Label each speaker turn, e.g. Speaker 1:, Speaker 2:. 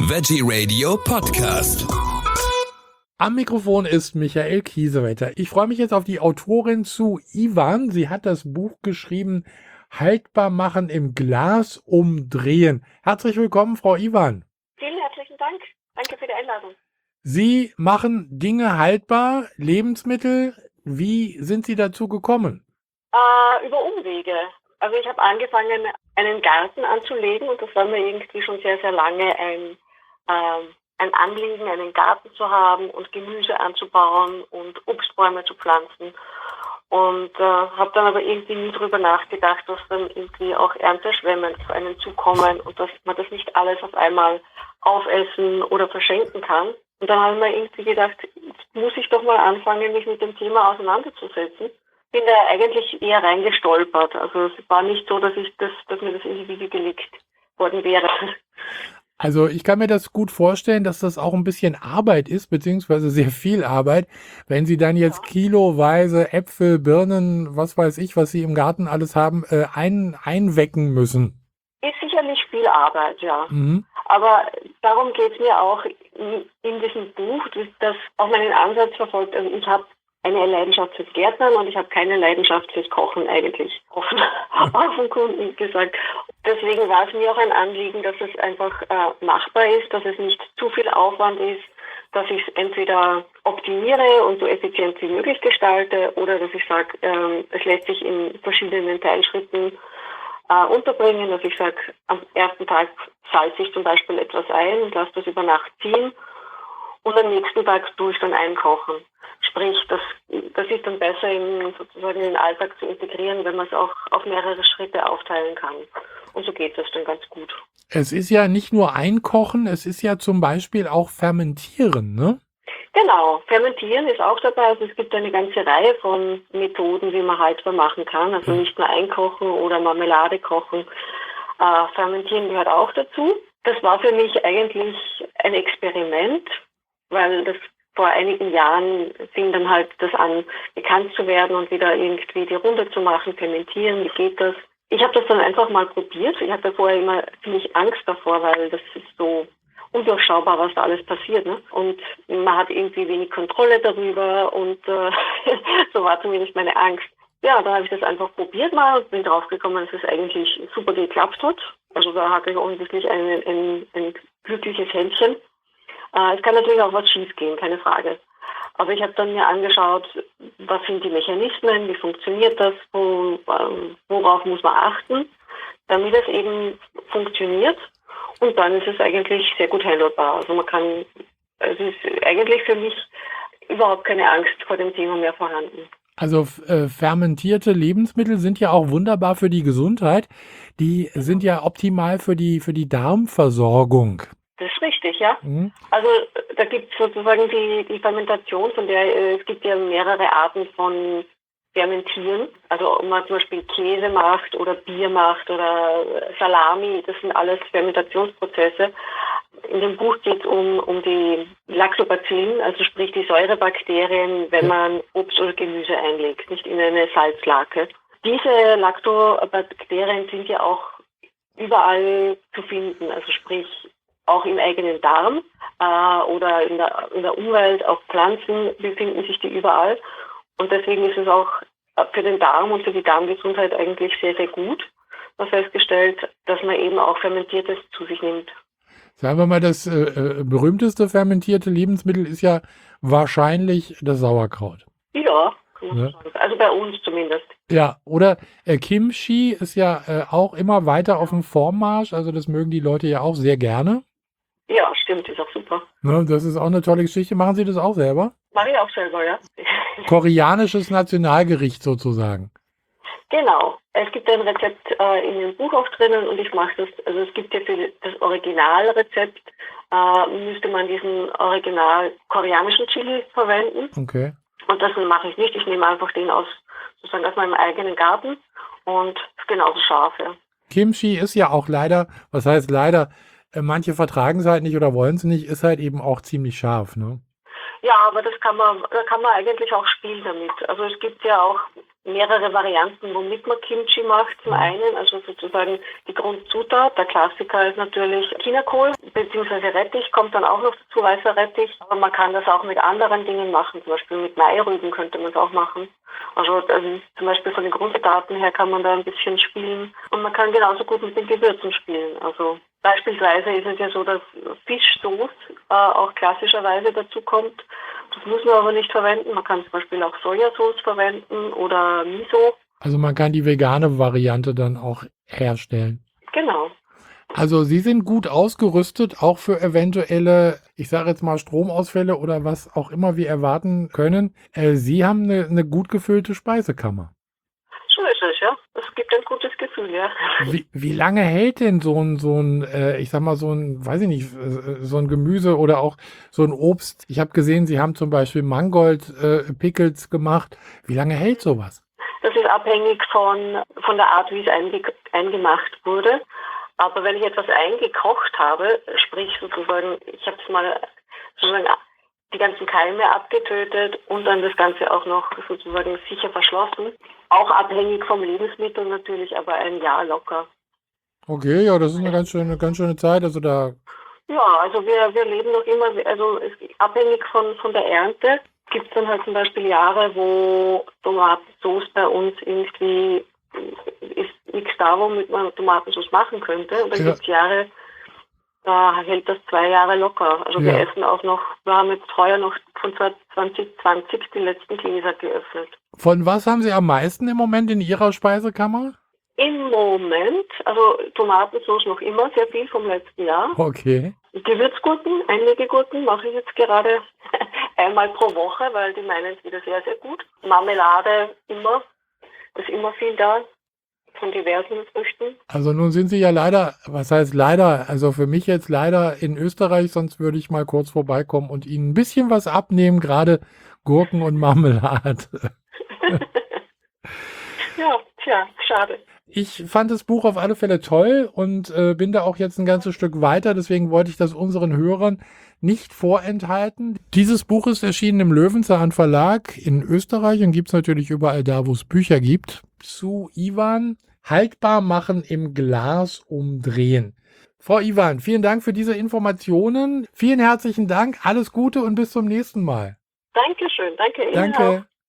Speaker 1: Veggie Radio Podcast.
Speaker 2: Am Mikrofon ist Michael Kiesewetter. Ich freue mich jetzt auf die Autorin Sue Iwan. Sie hat das Buch geschrieben, Haltbar machen im Glas umdrehen. Herzlich willkommen, Frau Iwan.
Speaker 3: Vielen herzlichen Dank. Danke für die Einladung.
Speaker 2: Sie machen Dinge haltbar, Lebensmittel. Wie sind Sie dazu gekommen?
Speaker 3: Über Umwege. Also ich habe angefangen, einen Garten anzulegen und das war mir irgendwie schon sehr, sehr lange ein Anliegen, einen Garten zu haben und Gemüse anzubauen und Obstbäume zu pflanzen. Und habe dann aber irgendwie nie drüber nachgedacht, dass dann irgendwie auch Ernteschwämme auf einen zukommen und dass man das nicht alles auf einmal aufessen oder verschenken kann. Und dann habe ich mir irgendwie gedacht, jetzt muss ich doch mal anfangen, mich mit dem Thema auseinanderzusetzen. Bin da eigentlich eher reingestolpert. Also es war nicht so, dass mir das in die Wiege gelegt worden wäre.
Speaker 2: Also ich kann mir das gut vorstellen, dass das auch ein bisschen Arbeit ist, beziehungsweise sehr viel Arbeit, wenn Sie dann jetzt kiloweise Äpfel, Birnen, was weiß ich, was Sie im Garten alles haben, einwecken müssen.
Speaker 3: Ist sicherlich viel Arbeit, ja.
Speaker 2: Mhm.
Speaker 3: Aber darum geht es mir auch in diesem Buch, das auch meinen Ansatz verfolgt. Also ich habe eine Leidenschaft fürs Gärtnern und ich habe keine Leidenschaft fürs Kochen eigentlich, offen Kunden gesagt. Deswegen war es mir auch ein Anliegen, dass es einfach machbar ist, dass es nicht zu viel Aufwand ist, dass ich es entweder optimiere und so effizient wie möglich gestalte oder dass ich sage, es lässt sich in verschiedenen Teilschritten unterbringen, dass ich sage, am ersten Tag salze ich zum Beispiel etwas ein und lasse das über Nacht ziehen und am nächsten Tag tue ich dann einkochen. Sprich, das ist dann besser sozusagen in den Alltag zu integrieren, wenn man es auch auf mehrere Schritte aufteilen kann. Und so geht das dann ganz gut. Es
Speaker 2: ist ja nicht nur einkochen, es ist ja zum Beispiel auch fermentieren, ne?
Speaker 3: Genau, fermentieren ist auch dabei. Also es gibt eine ganze Reihe von Methoden, wie man haltbar machen kann. Also nicht nur einkochen oder Marmelade kochen. Fermentieren gehört auch dazu. Das war für mich eigentlich ein Experiment, weil das vor einigen Jahren fing dann halt das an, bekannt zu werden und wieder irgendwie die Runde zu machen, fermentieren, wie geht das? Ich habe das dann einfach mal probiert. Ich hatte vorher immer ziemlich Angst davor, weil das ist so undurchschaubar, was da alles passiert, ne? Und man hat irgendwie wenig Kontrolle darüber und so war zumindest meine Angst. Ja, dann habe ich das einfach probiert mal und bin draufgekommen, dass es eigentlich super geklappt hat. Also da hatte ich offensichtlich ein glückliches Händchen. Es kann natürlich auch was schief gehen, keine Frage. Aber ich habe dann mir angeschaut, was sind die Mechanismen, wie funktioniert das, worauf muss man achten, damit es eben funktioniert. Und dann ist es eigentlich sehr gut handelbar. Also es ist eigentlich für mich überhaupt keine Angst vor dem Thema mehr vorhanden.
Speaker 2: Also fermentierte Lebensmittel sind ja auch wunderbar für die Gesundheit. Die sind ja optimal für die Darmversorgung.
Speaker 3: Das ist richtig, ja.
Speaker 2: Mhm.
Speaker 3: Also da gibt es sozusagen die Fermentation, von der es gibt ja mehrere Arten von Fermentieren. Also ob man zum Beispiel Käse macht oder Bier macht oder Salami, das sind alles Fermentationsprozesse. In dem Buch geht es um die Lactobacillen, also sprich die Säurebakterien, wenn man Obst oder Gemüse einlegt, nicht in eine Salzlake. Diese Lactobakterien sind ja auch überall zu finden, also sprich auch im eigenen Darm oder in der Umwelt, auf Pflanzen befinden sich die überall. Und deswegen ist es auch für den Darm und für die Darmgesundheit eigentlich sehr, sehr gut. Man hat festgestellt, dass man eben auch Fermentiertes zu sich nimmt.
Speaker 2: Sagen wir mal, das berühmteste fermentierte Lebensmittel ist ja wahrscheinlich das Sauerkraut.
Speaker 3: Ja, kann man sagen. Also bei uns zumindest.
Speaker 2: Ja, oder Kimchi ist ja auch immer weiter auf dem Vormarsch. Also das mögen die Leute ja auch sehr gerne.
Speaker 3: Ja, stimmt, ist auch super.
Speaker 2: Ne, das ist auch eine tolle Geschichte. Machen Sie das auch selber?
Speaker 3: Mache ich auch selber, ja.
Speaker 2: Koreanisches Nationalgericht sozusagen.
Speaker 3: Genau. Es gibt ein Rezept in dem Buch auch drinnen und ich mache das, also es gibt ja für das Originalrezept, müsste man diesen original koreanischen Chili verwenden.
Speaker 2: Okay.
Speaker 3: Und das mache ich nicht. Ich nehme einfach den sozusagen aus meinem eigenen Garten und ist genauso scharf, ja.
Speaker 2: Kimchi ist ja auch leider, was heißt leider, manche vertragen es halt nicht oder wollen es nicht, ist halt eben auch ziemlich scharf, ne?
Speaker 3: Ja, aber da kann man eigentlich auch spielen damit. Also es gibt ja auch mehrere Varianten, womit man Kimchi macht. Zum einen, also sozusagen die Grundzutat. Der Klassiker ist natürlich Chinakohl bzw. Rettich, kommt dann auch noch dazu, weißer Rettich. Aber man kann das auch mit anderen Dingen machen, zum Beispiel mit Mairüben könnte man es auch machen. Also zum Beispiel von den Grundzutaten her kann man da ein bisschen spielen. Und man kann genauso gut mit den Gewürzen spielen. Also beispielsweise ist es ja so, dass Fischsoße auch klassischerweise dazu kommt. Das muss man aber nicht verwenden. Man kann zum Beispiel auch Sojasauce verwenden oder Miso.
Speaker 2: Also man kann die vegane Variante dann auch herstellen.
Speaker 3: Genau.
Speaker 2: Also Sie sind gut ausgerüstet, auch für eventuelle, ich sage jetzt mal Stromausfälle oder was auch immer wir erwarten können. Sie haben eine gut gefüllte Speisekammer.
Speaker 3: So ist es, ja. Es gibt ein gutes Gefühl, ja.
Speaker 2: Wie lange hält denn so ein, ich sag mal, weiß ich nicht, so ein Gemüse oder auch so ein Obst? Ich habe gesehen, Sie haben zum Beispiel Mangold-Pickles gemacht. Wie lange hält sowas?
Speaker 3: Das ist abhängig von der Art, wie es eingemacht wurde. Aber wenn ich etwas eingekocht habe, sprich sozusagen, ich habe es mal sozusagen die ganzen Keime abgetötet und dann das Ganze auch noch sozusagen sicher verschlossen. Auch abhängig vom Lebensmittel natürlich, aber ein Jahr locker.
Speaker 2: Okay, ja, das ist eine ganz schöne Zeit. Also da.
Speaker 3: Ja, also wir leben noch immer, also abhängig von der Ernte gibt es dann halt zum Beispiel Jahre, wo Tomatensauce bei uns irgendwie ist nichts da, womit man Tomatensauce machen könnte. Und dann gibt es Jahre, da hält das 2 Jahre locker. Also wir essen auch noch, wir haben jetzt heuer noch von 2020 die letzten Gläser geöffnet.
Speaker 2: Von was haben Sie am meisten im Moment in Ihrer Speisekammer?
Speaker 3: Im Moment, also Tomatensauce noch immer sehr viel vom letzten Jahr.
Speaker 2: Okay.
Speaker 3: Gewürzgurken, einige Gurken mache ich jetzt gerade einmal pro Woche, weil die meinen es wieder sehr, sehr gut. Marmelade immer, ist immer viel da. Von diversen Früchten.
Speaker 2: Also nun sind Sie ja leider, was heißt leider, also für mich jetzt leider in Österreich, sonst würde ich mal kurz vorbeikommen und Ihnen ein bisschen was abnehmen, gerade Gurken und Marmelade.
Speaker 3: Ja, tja, schade.
Speaker 2: Ich fand das Buch auf alle Fälle toll und bin da auch jetzt ein ganzes Stück weiter, deswegen wollte ich das unseren Hörern nicht vorenthalten. Dieses Buch ist erschienen im Löwenzahn Verlag in Österreich und gibt es natürlich überall da, wo es Bücher gibt. Zu Iwan, haltbar machen im Glas umdrehen. Frau Iwan, vielen Dank für diese Informationen. Vielen herzlichen Dank, alles Gute und bis zum nächsten Mal.
Speaker 3: Dankeschön, danke Ihnen
Speaker 2: Danke.
Speaker 3: auch.